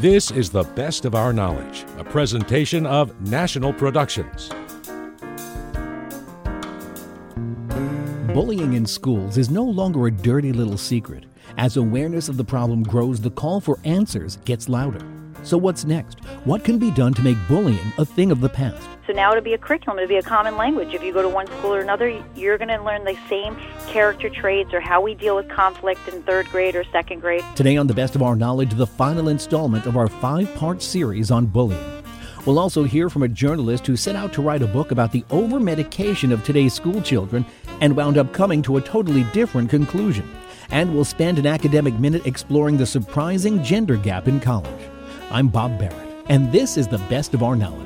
This is The Best of Our Knowledge, a presentation of National Productions. Bullying in schools is no longer a dirty little secret. As awareness of the problem grows, the call for answers gets louder. So what's next? What can be done to make bullying a thing of the past? So now it'll be a curriculum, it'll be a common language. If you go to one school or another, you're going to learn the same character traits or how we deal with conflict in third grade or second grade. Today on The Best of Our Knowledge, the final installment of our 5-part series on bullying. We'll also hear from a journalist who set out to write a book about the over-medication of today's school children and wound up coming to a totally different conclusion. And we'll spend an academic minute exploring the surprising gender gap in college. I'm Bob Barrett, and this is The Best of Our Knowledge.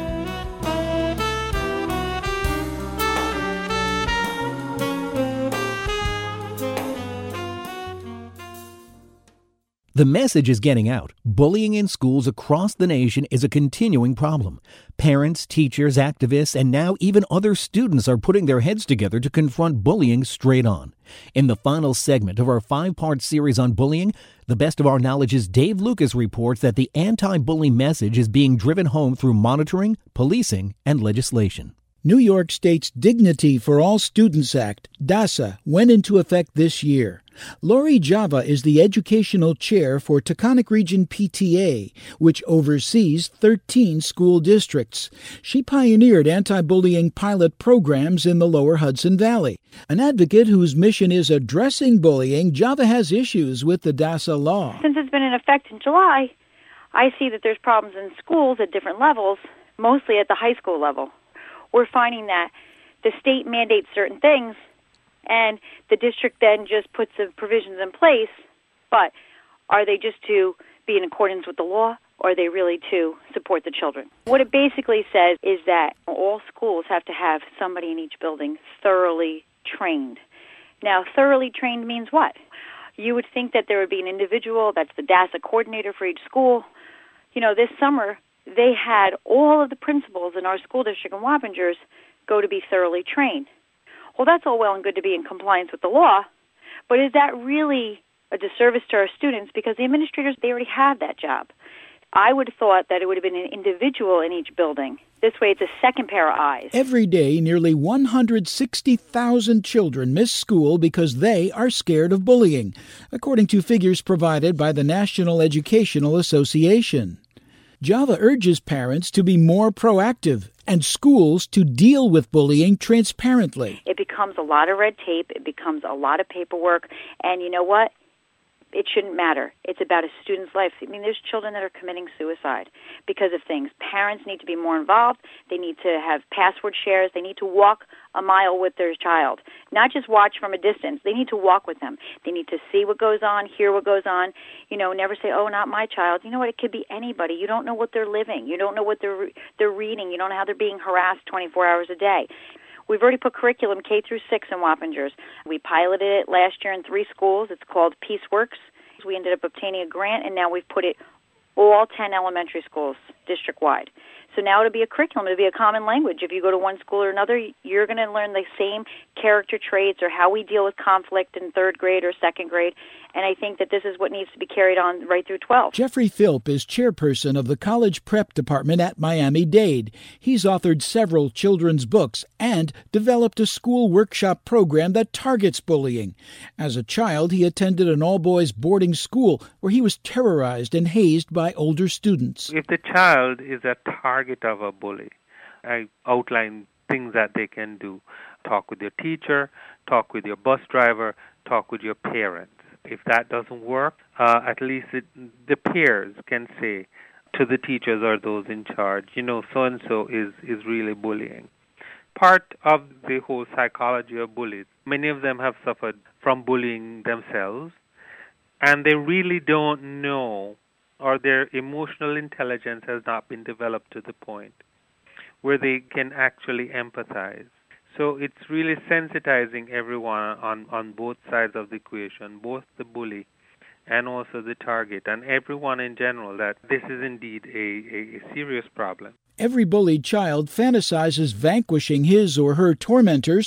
The message is getting out. Bullying in schools across the nation is a continuing problem. Parents, teachers, activists, and now even other students are putting their heads together to confront bullying straight on. In the final segment of our 5-part series on bullying, The Best of Our Knowledge's Dave Lucas reports that the anti-bully message is being driven home through monitoring, policing, and legislation. New York State's Dignity for All Students Act, DASA, went into effect this year. Lori Java is the educational chair for Taconic Region PTA, which oversees 13 school districts. She pioneered anti-bullying pilot programs in the lower Hudson Valley. An advocate whose mission is addressing bullying, Java has issues with the DASA law. Since it's been in effect in July, I see that there's problems in schools at different levels, mostly at the high school level. We're finding that the state mandates certain things, and the district then just puts the provisions in place, but are they just to be in accordance with the law, or are they really to support the children? What it basically says is that all schools have to have somebody in each building thoroughly trained. Now, thoroughly trained means what? You would think that there would be an individual that's the DASA coordinator for each school. You know, this summer, they had all of the principals in our school district in Wappingers go to be thoroughly trained. Well, that's all well and good to be in compliance with the law, but is that really a disservice to our students? Because the administrators, they already have that job. I would have thought that it would have been an individual in each building. This way, it's a second pair of eyes. Every day, nearly 160,000 children miss school because they are scared of bullying, according to figures provided by the National Educational Association. Java urges parents to be more proactive and schools to deal with bullying transparently. It becomes a lot of red tape. It becomes a lot of paperwork. And you know what? It shouldn't matter. It's about a student's life. I mean, there's children that are committing suicide because of things. Parents need to be more involved. They need to have password shares. They need to walk a mile with their child, not just watch from a distance. They need to walk with them. They need to see what goes on, hear what goes on. You know, never say, "Oh, not my child." You know what? It could be anybody. You don't know what they're living. You don't know what they're reading. You don't know how they're being harassed 24 hours a day. We've already put curriculum K through 6 in Wappingers. We piloted it last year in 3 schools. It's called PeaceWorks. We ended up obtaining a grant, and now we've put it all 10 elementary schools district-wide. So now it'll be a curriculum. It'll be a common language. If you go to one school or another, you're going to learn the same character traits or how we deal with conflict in third grade or second grade. And I think that this is what needs to be carried on right through 12. Jeffrey Philp is chairperson of the College Prep Department at Miami-Dade. He's authored several children's books and developed a school workshop program that targets bullying. As a child, he attended an all-boys boarding school where he was terrorized and hazed by older students. If the child is a target of a bully, I outline things that they can do. Talk with your teacher, talk with your bus driver, talk with your parents. If that doesn't work, at least the peers can say to the teachers or those in charge, you know, so-and-so is really bullying. Part of the whole psychology of bullies, many of them have suffered from bullying themselves, and they really don't know, or their emotional intelligence has not been developed to the point where they can actually empathize. So it's really sensitizing everyone on both sides of the equation, both the bully and also the target, and everyone in general, that this is indeed a serious problem. Every bullied child fantasizes vanquishing his or her tormentors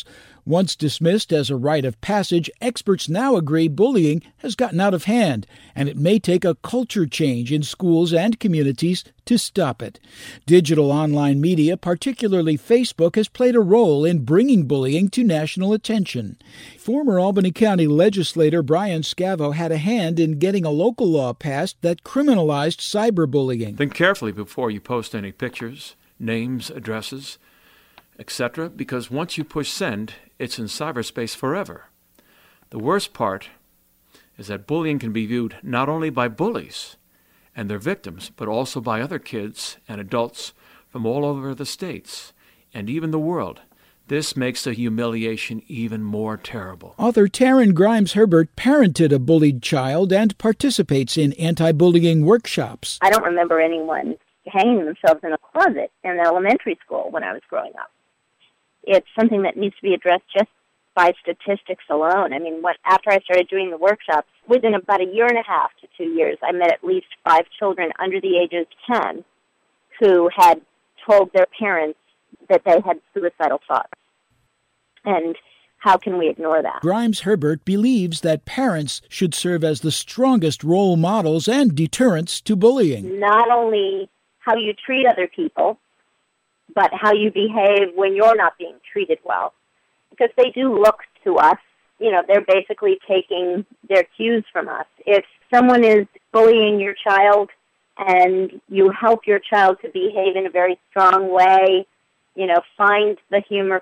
Once dismissed as a rite of passage, experts now agree bullying has gotten out of hand, and it may take a culture change in schools and communities to stop it. Digital online media, particularly Facebook, has played a role in bringing bullying to national attention. Former Albany County legislator Brian Scavo had a hand in getting a local law passed that criminalized cyberbullying. Think carefully before you post any pictures, names, addresses, etc., because once you push send, it's in cyberspace forever. The worst part is that bullying can be viewed not only by bullies and their victims, but also by other kids and adults from all over the states and even the world. This makes the humiliation even more terrible. Author Taryn Grimes Herbert parented a bullied child and participates in anti-bullying workshops. I don't remember anyone hanging themselves in a closet in elementary school when I was growing up. It's something that needs to be addressed just by statistics alone. I mean, after I started doing the workshops, within about a year and a half to 2 years, I met at least 5 children under the age of 10 who had told their parents that they had suicidal thoughts. And how can we ignore that? Grimes Herbert believes that parents should serve as the strongest role models and deterrents to bullying. Not only how you treat other people, but how you behave when you're not being treated well. Because they do look to us. You know, they're basically taking their cues from us. If someone is bullying your child and you help your child to behave in a very strong way, you know, find the humor,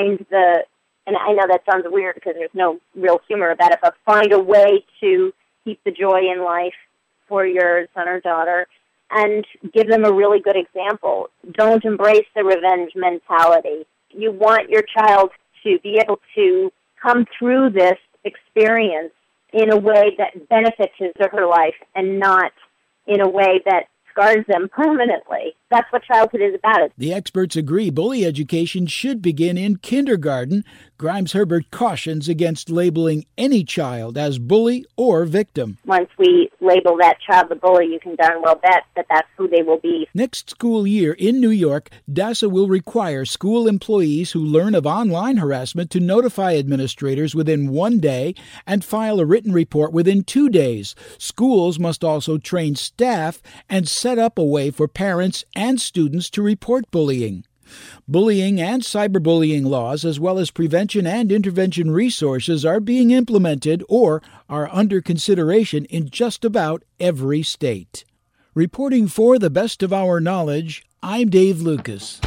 and I know that sounds weird because there's no real humor about it, but find a way to keep the joy in life for your son or daughter and give them a really good example. Don't embrace the revenge mentality. You want your child to be able to come through this experience in a way that benefits his or her life and not in a way that scars them permanently. That's what childhood is about. The experts agree bully education should begin in kindergarten. Grimes Herbert cautions against labeling any child as bully or victim. Once we label that child the bully, you can darn well bet that that's who they will be. Next school year in New York, DASA will require school employees who learn of online harassment to notify administrators within 1 day and file a written report within 2 days. Schools must also train staff and set up a way for parents and students to report bullying. Bullying and cyberbullying laws, as well as prevention and intervention resources, are being implemented or are under consideration in just about every state. Reporting for the best of our knowledge, I'm Dave Lucas.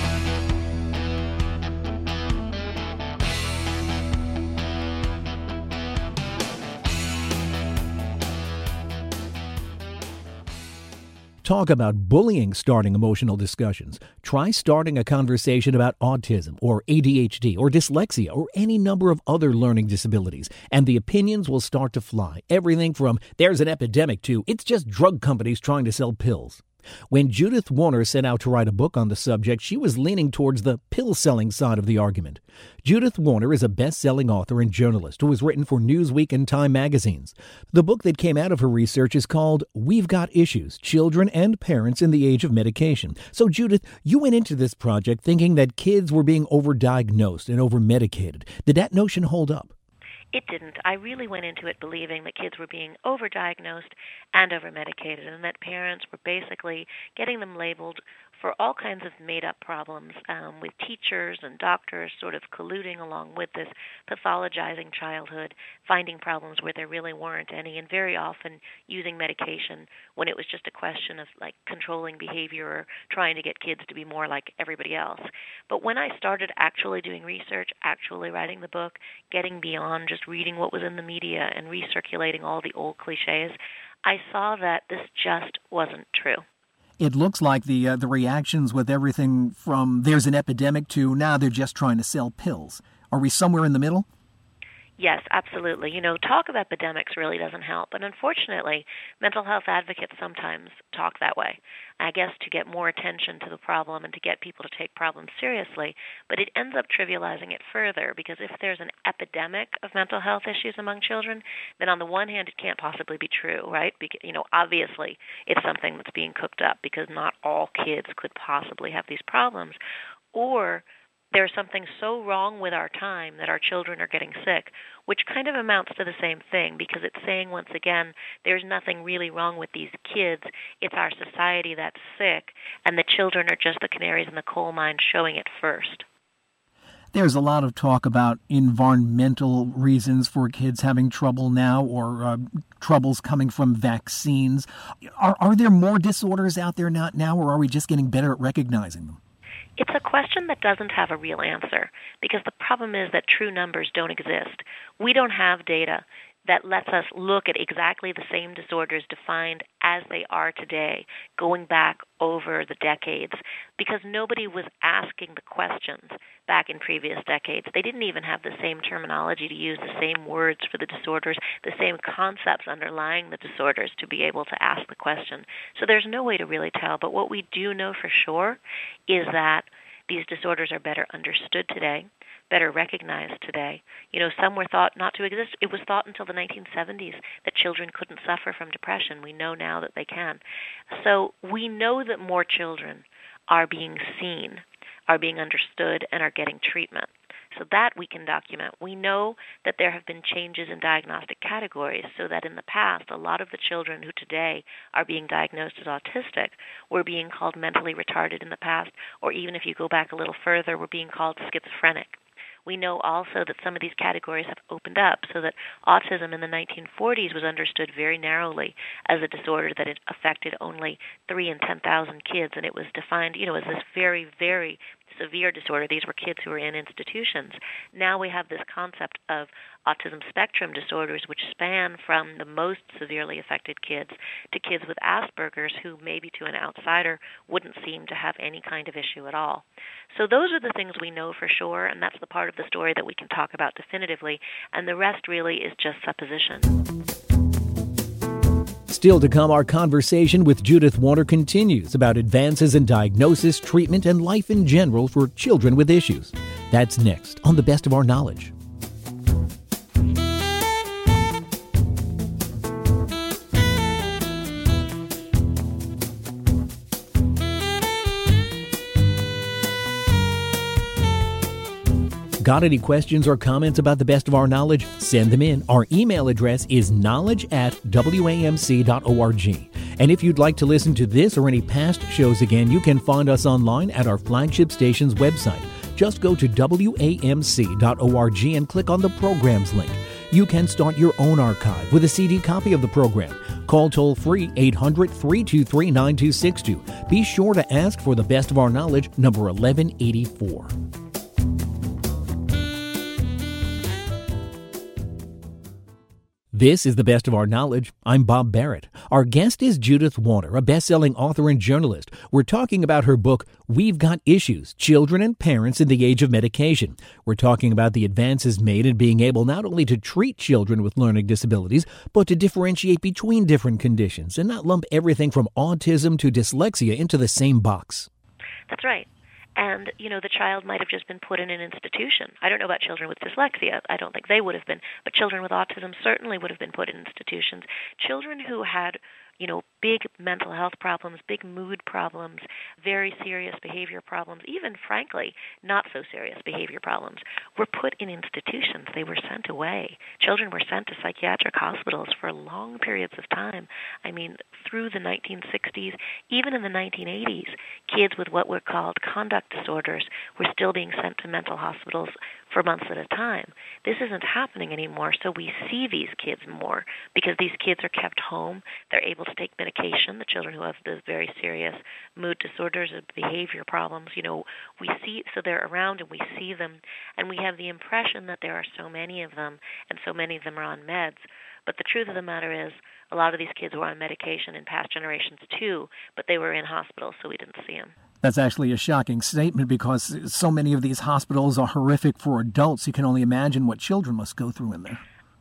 Talk about bullying starting emotional discussions. Try starting a conversation about autism or ADHD or dyslexia or any number of other learning disabilities, and the opinions will start to fly. Everything from there's an epidemic to it's just drug companies trying to sell pills. When Judith Warner set out to write a book on the subject, she was leaning towards the pill-selling side of the argument. Judith Warner is a best-selling author and journalist who has written for Newsweek and Time magazines. The book that came out of her research is called We've Got Issues, Children and Parents in the Age of Medication. So, Judith, you went into this project thinking that kids were being overdiagnosed and overmedicated. Did that notion hold up? It didn't. I really went into it believing that kids were being overdiagnosed and overmedicated, and that parents were basically getting them labeled for all kinds of made-up problems, with teachers and doctors sort of colluding along with this, pathologizing childhood, finding problems where there really weren't any, and very often using medication when it was just a question of, like, controlling behavior or trying to get kids to be more like everybody else. But when I started actually doing research, actually writing the book, getting beyond just reading what was in the media and recirculating all the old cliches, I saw that this just wasn't true. It looks like the reactions with everything from there's an epidemic to now they're just trying to sell pills. Are we somewhere in the middle? Yes, absolutely. You know, talk of epidemics really doesn't help. And unfortunately, mental health advocates sometimes talk that way, I guess to get more attention to the problem and to get people to take problems seriously. But it ends up trivializing it further, because if there's an epidemic of mental health issues among children, then on the one hand, it can't possibly be true, right? Because, you know, obviously it's something that's being cooked up because not all kids could possibly have these problems. Or there's something so wrong with our time that our children are getting sick, which kind of amounts to the same thing, because it's saying, once again, there's nothing really wrong with these kids. It's our society that's sick, and the children are just the canaries in the coal mine showing it first. There's a lot of talk about environmental reasons for kids having trouble now, or troubles coming from vaccines. Are there more disorders out there now, or are we just getting better at recognizing them? It's a question that doesn't have a real answer, because the problem is that true numbers don't exist. We don't have data that lets us look at exactly the same disorders defined as they are today, going back over the decades, because nobody was asking the questions back in previous decades. They didn't even have the same terminology to use, the same words for the disorders, the same concepts underlying the disorders to be able to ask the question. So there's no way to really tell, but what we do know for sure is that these disorders are better understood today, better recognized today. Some were thought not to exist. It was thought until the 1970s that children couldn't suffer from depression. We know now that they can. So we know that more children are being seen, are being understood, and are getting treatment. So that we can document. We know that there have been changes in diagnostic categories, so that in the past, a lot of the children who today are being diagnosed as autistic were being called mentally retarded in the past, or even if you go back a little further, were being called schizophrenic. We know also that some of these categories have opened up, so that autism in the 1940s was understood very narrowly as a disorder that it affected only 3 in 10,000 kids, and it was defined, as this very, very severe disorder. These were kids who were in institutions. Now we have this concept of autism spectrum disorders, which span from the most severely affected kids to kids with Asperger's, who maybe to an outsider wouldn't seem to have any kind of issue at all. So those are the things we know for sure, and that's the part of the story that we can talk about definitively, and the rest really is just supposition. Still to come, our conversation with Judith Warner continues about advances in diagnosis, treatment, and life in general for children with issues. That's next on The Best of Our Knowledge. Got any questions or comments about The Best of Our Knowledge? Send them in. Our email address is knowledge@wamc.org. And if you'd like to listen to this or any past shows again, you can find us online at our flagship station's website. Just go to wamc.org and click on the programs link. You can start your own archive with a CD copy of the program. Call toll-free 800-323-9262. Be sure to ask for The Best of Our Knowledge, number 1184. This is The Best of Our Knowledge. I'm Bob Barrett. Our guest is Judith Warner, a best-selling author and journalist. We're talking about her book, We've Got Issues, Children and Parents in the Age of Medication. We're talking about the advances made in being able not only to treat children with learning disabilities, but to differentiate between different conditions and not lump everything from autism to dyslexia into the same box. That's right. And, the child might have just been put in an institution. I don't know about children with dyslexia. I don't think they would have been. But children with autism certainly would have been put in institutions. Children who had, big mental health problems, big mood problems, very serious behavior problems, even, frankly, not so serious behavior problems, were put in institutions. They were sent away. Children were sent to psychiatric hospitals for long periods of time. I mean, through the 1960s, even in the 1980s, kids with what were called conduct disorders were still being sent to mental hospitals for months at a time. This isn't happening anymore, so we see these kids more because these kids are kept home. They're able to take medication. The children who have those very serious mood disorders and behavior problems, we see, so they're around and we see them, and we have the impression that there are so many of them, and so many of them are on meds. But the truth of the matter is, a lot of these kids were on medication in past generations too, but they were in hospitals, so we didn't see them. That's actually a shocking statement because so many of these hospitals are horrific for adults. You can only imagine what children must go through in there.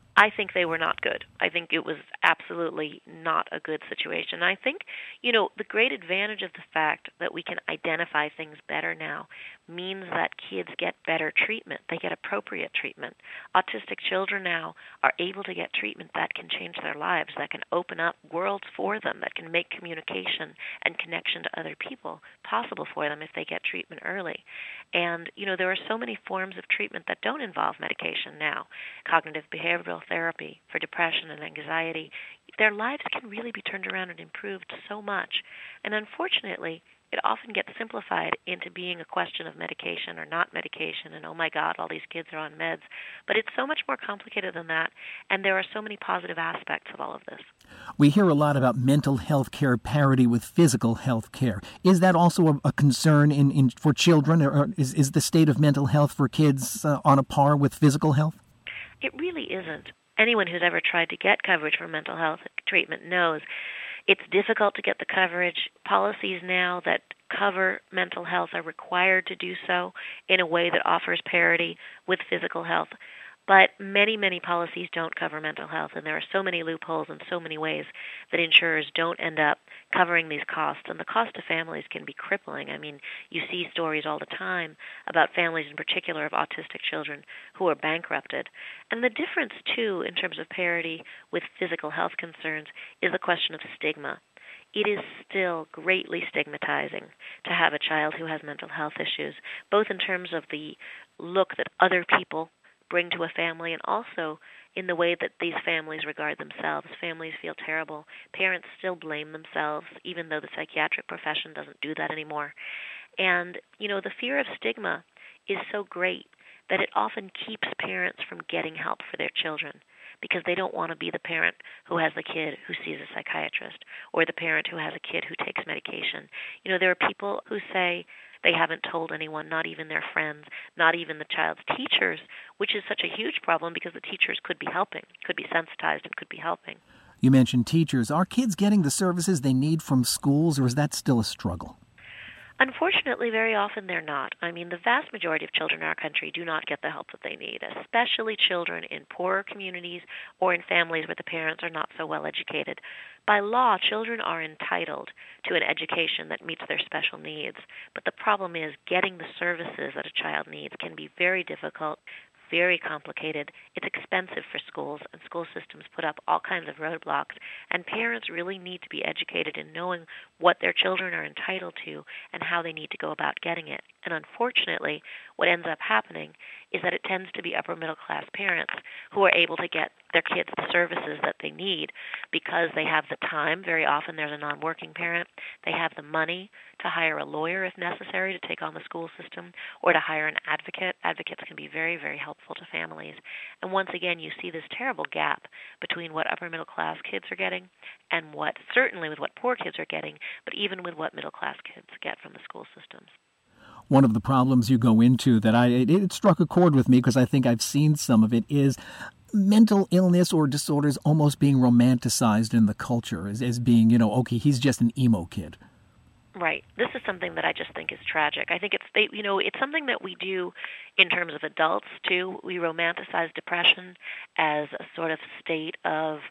I think they were not good. I think it was absolutely not a good situation. I think, the great advantage of the fact that we can identify things better now means that kids get better treatment. They get appropriate treatment. Autistic children now are able to get treatment that can change their lives, that can open up worlds for them, that can make communication and connection to other people possible for them if they get treatment early. And, there are so many forms of treatment that don't involve medication now. Cognitive behavioral therapy for depression and anxiety. Their lives can really be turned around and improved so much. And unfortunately, it often gets simplified into being a question of medication or not medication, and oh my God, all these kids are on meds. But it's so much more complicated than that, and there are so many positive aspects of all of this. We hear a lot about mental health care parity with physical health care. Is that also a concern for children, or is the state of mental health for kids on a par with physical health? It really isn't. Anyone who's ever tried to get coverage for mental health treatment knows it's difficult to get the coverage. Policies now that cover mental health are required to do so in a way that offers parity with physical health. But many, many policies don't cover mental health, and there are so many loopholes and so many ways that insurers don't end up covering these costs. And the cost to families can be crippling. I mean, you see stories all the time about families in particular of autistic children who are bankrupted. And the difference, too, in terms of parity with physical health concerns is the question of stigma. It is still greatly stigmatizing to have a child who has mental health issues, both in terms of the look that other people bring to a family, and also in the way that these families regard themselves. Families feel terrible. Parents still blame themselves, even though the psychiatric profession doesn't do that anymore. And, the fear of stigma is so great that it often keeps parents from getting help for their children, because they don't want to be the parent who has the kid who sees a psychiatrist, or the parent who has a kid who takes medication. There are people who say they haven't told anyone, not even their friends, not even the child's teachers, which is such a huge problem because the teachers could be helping, could be sensitized and could be helping. You mentioned teachers. Are kids getting the services they need from schools, or is that still a struggle? Unfortunately, very often they're not. I mean, the vast majority of children in our country do not get the help that they need, especially children in poorer communities or in families where the parents are not so well educated. By law, children are entitled to an education that meets their special needs, but the problem is getting the services that a child needs can be very difficult, very complicated. It's expensive for schools, and school systems put up all kinds of roadblocks, and parents really need to be educated in knowing what their children are entitled to and how they need to go about getting it. And unfortunately, what ends up happening is that it tends to be upper middle class parents who are able to get their kids the services that they need because they have the time. Very often there's a non-working parent. They have the money to hire a lawyer if necessary to take on the school system, or to hire an advocate. Advocates can be very, very helpful to families. And once again, you see this terrible gap between what upper middle class kids are getting and what, certainly with what poor kids are getting, but even with what middle class kids get from the school systems. One of the problems you go into that it struck a chord with me because I think I've seen some of it is mental illness or disorders almost being romanticized in the culture as being, okay, he's just an emo kid. Right. This is something that I just think is tragic. I think it's something that we do in terms of adults too. We romanticize depression as a sort of state of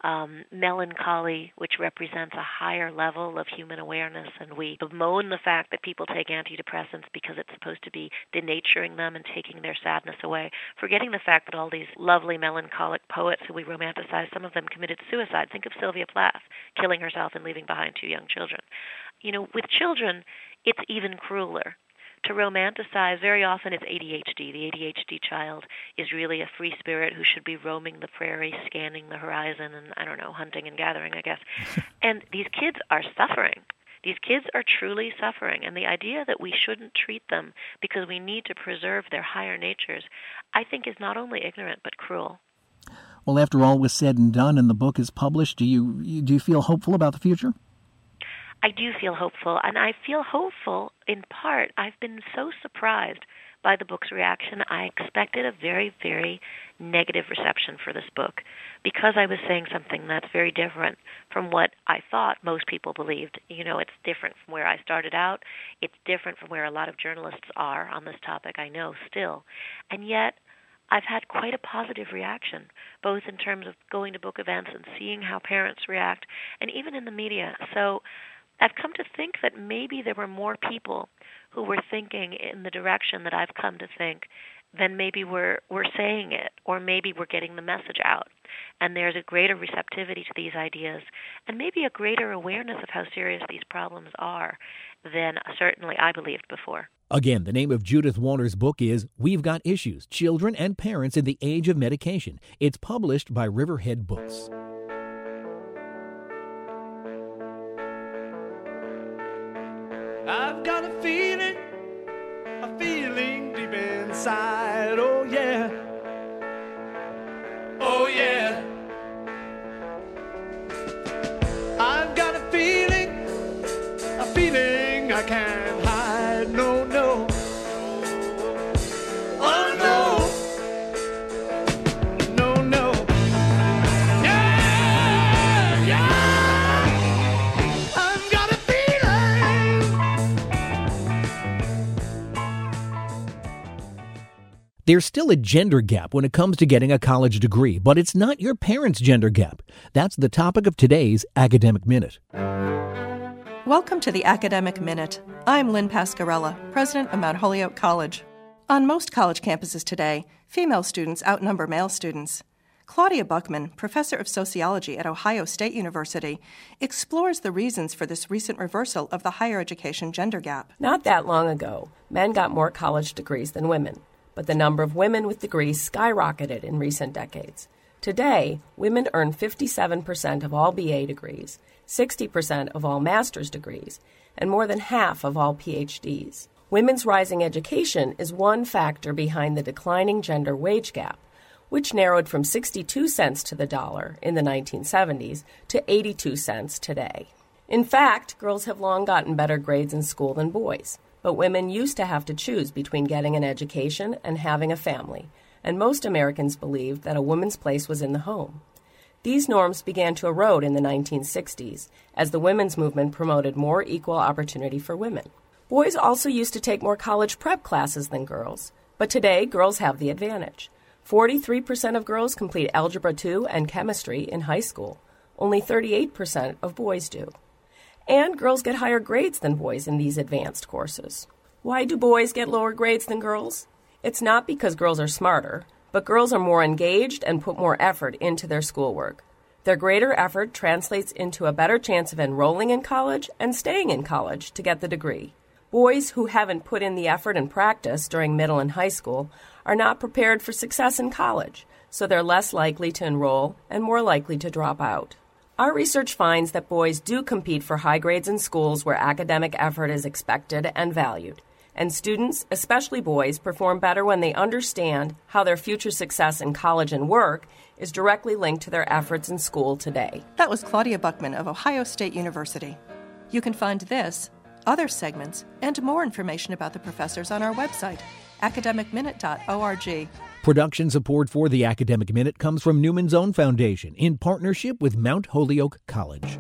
melancholy, which represents a higher level of human awareness, and we bemoan the fact that people take antidepressants because it's supposed to be denaturing them and taking their sadness away, forgetting the fact that all these lovely melancholic poets who we romanticize, some of them committed suicide. Think of Sylvia Plath, killing herself and leaving behind 2 young children. With children, it's even crueler. To romanticize, very often it's ADHD. The ADHD child is really a free spirit who should be roaming the prairie, scanning the horizon, and, hunting and gathering, I guess. And these kids are suffering. These kids are truly suffering. And the idea that we shouldn't treat them because we need to preserve their higher natures, I think is not only ignorant but cruel. Well, after all was said and done and the book is published, do you feel hopeful about the future? I do feel hopeful, and I feel hopeful in part. I've been so surprised by the book's reaction. I expected a very, very negative reception for this book because I was saying something that's very different from what I thought most people believed. It's different from where I started out. It's different from where a lot of journalists are on this topic, I know, still. And yet, I've had quite a positive reaction, both in terms of going to book events and seeing how parents react, and even in the media. So I've come to think that maybe there were more people who were thinking in the direction that I've come to think than maybe we're saying it, or maybe we're getting the message out. And there's a greater receptivity to these ideas, and maybe a greater awareness of how serious these problems are than certainly I believed before. Again, the name of Judith Warner's book is We've Got Issues, Children and Parents in the Age of Medication. It's published by Riverhead Books. I've got a feeling deep inside, oh yeah, oh yeah. I've got a feeling I can't hide, no, no, oh no, no, no, yeah, yeah, I've got a There's still a gender gap when it comes to getting a college degree, but it's not your parents' gender gap. That's the topic of today's Academic Minute. Welcome to the Academic Minute. I'm Lynn Pascarella, president of Mount Holyoke College. On most college campuses today, female students outnumber male students. Claudia Buckman, professor of sociology at Ohio State University, explores the reasons for this recent reversal of the higher education gender gap. Not that long ago, men got more college degrees than women, but the number of women with degrees skyrocketed in recent decades. Today, women earn 57% of all BA degrees, 60% of all master's degrees, and more than half of all PhDs. Women's rising education is one factor behind the declining gender wage gap, which narrowed from 62 cents to the dollar in the 1970s to 82 cents today. In fact, girls have long gotten better grades in school than boys, but women used to have to choose between getting an education and having a family, and most Americans believed that a woman's place was in the home. These norms began to erode in the 1960s as the women's movement promoted more equal opportunity for women. Boys also used to take more college prep classes than girls, but today girls have the advantage. 43% of girls complete Algebra 2 and chemistry in high school. Only 38% of boys do. And girls get higher grades than boys in these advanced courses. Why do boys get lower grades than girls? It's not because girls are smarter, but girls are more engaged and put more effort into their schoolwork. Their greater effort translates into a better chance of enrolling in college and staying in college to get the degree. Boys who haven't put in the effort and practice during middle and high school are not prepared for success in college, so they're less likely to enroll and more likely to drop out. Our research finds that boys do compete for high grades in schools where academic effort is expected and valued. And students, especially boys, perform better when they understand how their future success in college and work is directly linked to their efforts in school today. That was Claudia Buckman of Ohio State University. You can find this, other segments, and more information about the professors on our website, academicminute.org. Production support for the Academic Minute comes from Newman's Own Foundation in partnership with Mount Holyoke College.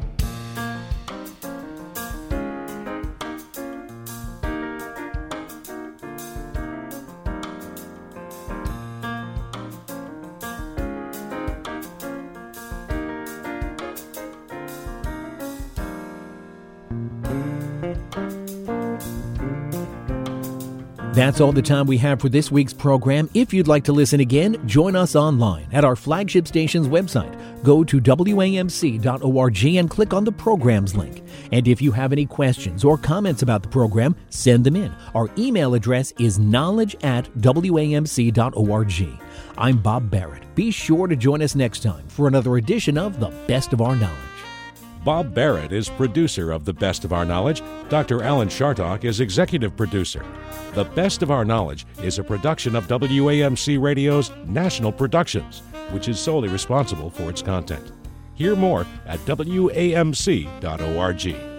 That's all the time we have for this week's program. If you'd like to listen again, join us online at our flagship station's website. Go to wamc.org and click on the programs link. And if you have any questions or comments about the program, send them in. Our email address is knowledge@wamc.org. I'm Bob Barrett. Be sure to join us next time for another edition of The Best of Our Knowledge. Bob Barrett is producer of The Best of Our Knowledge. Dr. Alan Chartock is executive producer. The Best of Our Knowledge is a production of WAMC Radio's National Productions, which is solely responsible for its content. Hear more at wamc.org.